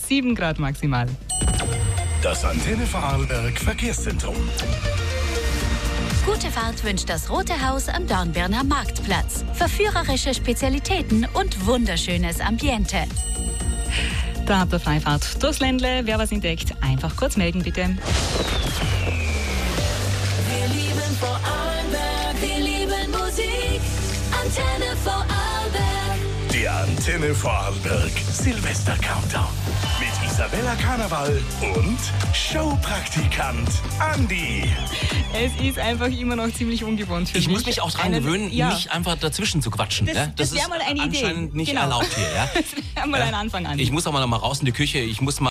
7 Grad maximal. Das Antenne Vorarlberg Verkehrszentrum. Gute Fahrt wünscht das Rote Haus am Dornbirner Marktplatz. Verführerische Spezialitäten und wunderschönes Ambiente. Da habt ihr Freifahrt durchs Ländle. Wer was entdeckt, einfach kurz melden, bitte. Wir lieben Vorarlberg, wir lieben Musik. Antenne Vorarlberg. Der Antenne Vorarlberg Silvester Countdown. Mit Isabella Karneval und Showpraktikant Andi. Es ist einfach immer noch ziemlich ungewohnt für mich. Ich muss mich auch dran gewöhnen, nicht einfach dazwischen zu quatschen. Das wäre mal eine Idee. Anscheinend nicht Genau. erlaubt hier. Ja? Das wäre mal ein Anfang an. Ich muss auch mal raus in die Küche. Ich muss mal